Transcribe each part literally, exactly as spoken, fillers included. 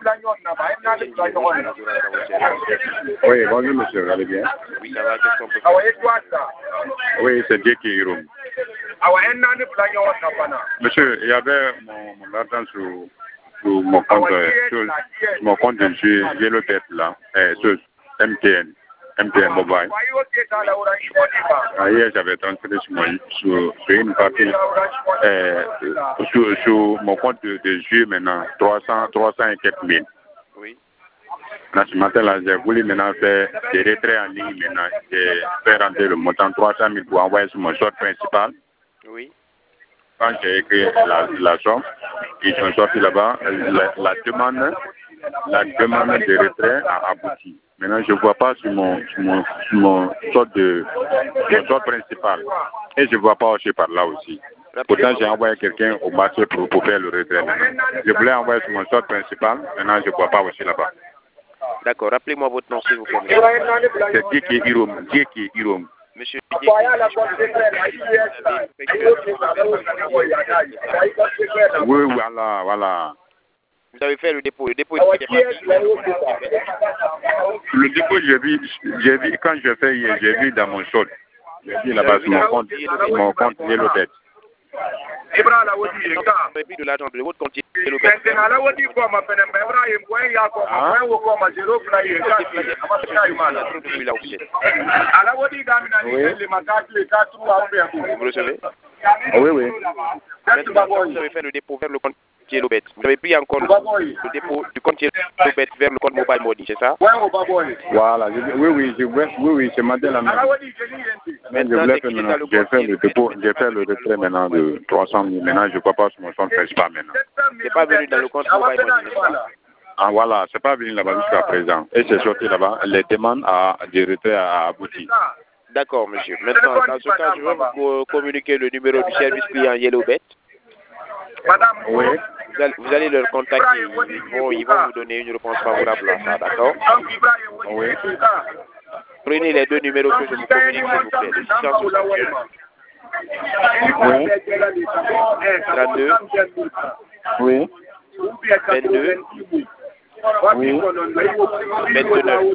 Oui, bonjour monsieur, vous allez bien? Oui, ça va, qu'est-ce qu'on peut faire? Oui, c'est Dieu qui est Hiroum. Monsieur, il y avait mon, mon argent sur, sur mon compte, euh, sur, sur mon compte de jeu Yellow Bet là, euh, sur M T N, M T N Mobile. Ah, hier, j'avais transféré sur, mon, sur, sur une partie, euh, sur, sur mon compte de, de jeu maintenant, trois cents, trois cents et quelques mille. Oui. Là, ce matin-là, j'ai voulu maintenant faire des retraits en ligne maintenant. J'ai fait rentrer le montant trois cent mille pour envoyer sur mon short principal. Oui. Quand j'ai écrit la, la somme, ils sont sortis là-bas. La, la demande, la demande de retrait a abouti. Maintenant, je ne vois pas sur mon, sur mon, sur mon short de, mon short principal. Et je ne vois pas aussi par là aussi. Pourtant, j'ai envoyé quelqu'un au marché pour, pour faire le retrait. Maintenant. Je voulais envoyer sur mon short principal. Maintenant, je ne vois pas aussi là-bas. D'accord, rappelez-moi votre nom s'il vous plaît. C'est Dieki Hiroum. Dieki Hiroum. Monsieur Dieki. Oui, voilà, voilà. Vous avez fait le dépôt. Le dépôt est parti. Le dépôt, j'ai vu, j'ai vu, quand je fais hier, j'ai vu dans mon short. J'ai vu là-bas sur mon compte, mon compte Yellow Bet. Vous avez pris de l'argent de votre compte Yellow Bet. Vous recevez? Oui, oui. Maintenant, vous avez fait le dépôt vers le compte Yellow Bet. Vous avez pris encore le dépôt du compte Yellow Bet vers le compte Mobile Money, c'est ça? Voilà, je, oui, oui, je, oui, oui, ce matin là même. Mais je voulais faire maintenant, j'ai fait le dépôt, j'ai fait le retrait maintenant de trois cent mille. Maintenant, je ne crois pas sur mon compte principal maintenant. C'est pas venu dans le compte Mobile Money, n'est-ce pas? Ah voilà, c'est pas venu là-bas jusqu'à présent. Et c'est sorti là-bas, les demandes à, de retrait a abouti. D'accord, monsieur. Maintenant, dans ce cas, je vais vous communiquer le numéro du service client Yellow Bet. Oui. Vous allez, vous allez leur contacter, ils vont, ils vont vous donner une réponse favorable à ça, d'accord? Oui. Prenez les deux numéros que je vous communique, s'il vous plaît. Le six cent soixante-deux. Oui. trente-deux. Oui. vingt-deux. Oui. vingt-neuf.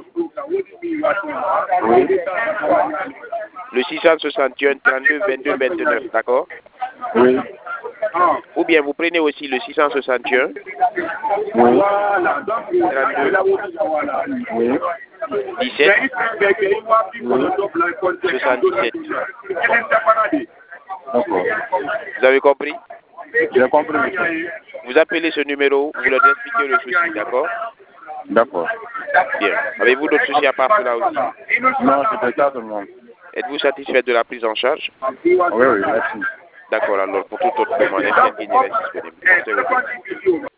Oui. Le six cent soixante et un, trente-deux, vingt-deux, vingt-neuf, d'accord? Oui. Ou bien vous prenez aussi le six cent soixante et un, Oui. trente-deux, Oui. dix-sept, soixante-dix-sept. D'accord. Vous avez compris? J'ai compris, monsieur. Vous appelez ce numéro, vous leur expliquez le souci, d'accord? D'accord. Bien. Avez-vous d'autres soucis à part cela aussi? Non, c'était ça tout le monde. Êtes-vous satisfait de la prise en charge? Oui, oui, merci. D'accord, alors pour toute autre demande, est-ce qu'il y a disponible?